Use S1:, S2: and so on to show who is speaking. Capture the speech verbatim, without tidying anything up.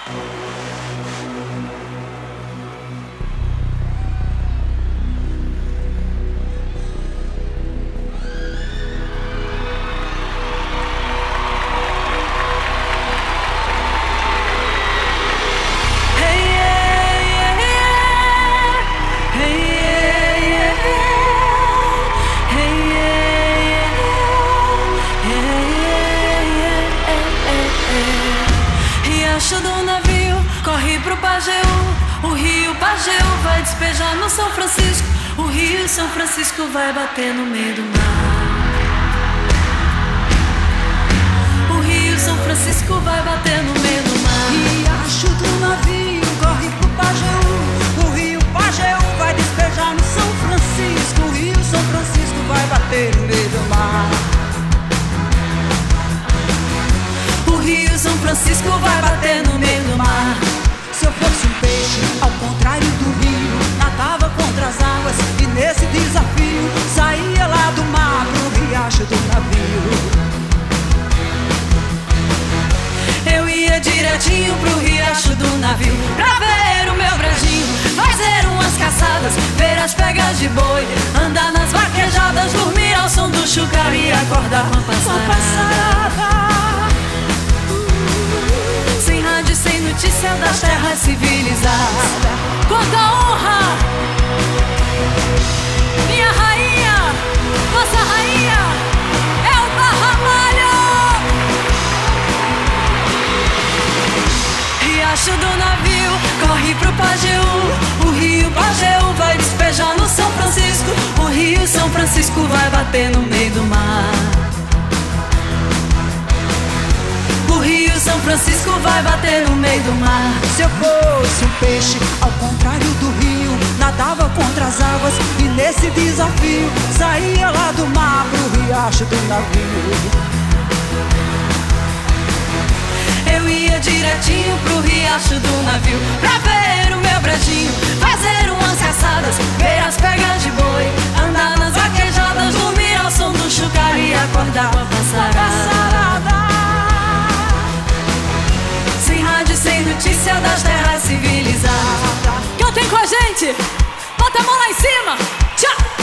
S1: Riacho do navio, corre pro Pajeú. O rio Pajeú vai despejar no São Francisco. O rio São Francisco vai bater no meio do mar. O rio São Francisco vai bater no meio do mar.
S2: Riacho do navio, corre pro Pajeú. O rio Pajeú vai despejar no São Francisco. O rio São Francisco vai bater no meio do mar.
S1: O rio São Francisco vai bater no meio do mar.
S2: Se eu fosse um peixe, ao contrário do rio, nadava contra as águas e nesse desafio saía lá do mar pro riacho do navio.
S1: Eu ia direitinho pro riacho do navio pra ver o meu brejinho, fazer umas caçadas, ver as pegas de boi, andar nas vaquejadas, dormir ao som do chucalho e acordar uma passarada. Sem rádio, sem notícia das terras civilizadas. Quanta honra! Minha rainha, nossa rainha é o Barramalho. Riacho do navio, corre pro Pajeú. O rio Pajeú vai despejar no São Francisco. O rio São Francisco vai bater no meio do mar. O rio São Francisco vai bater no meio do mar.
S2: Se eu fosse um peixe, ao contrário do rio, nadava contra as águas e nesse desafio saía lá do mar pro riacho do navio.
S1: Eu ia direitinho pro riacho do navio pra ver o meu brejinho, fazer umas caçadas, ver as pegas de boi, andar nas vaquejadas, dormir ao som do chucalho e acordar uma passarada. Sem rádio, sem notícia das terras civilizadas. Cantem com a gente! Bota a mão lá em cima! Tchau!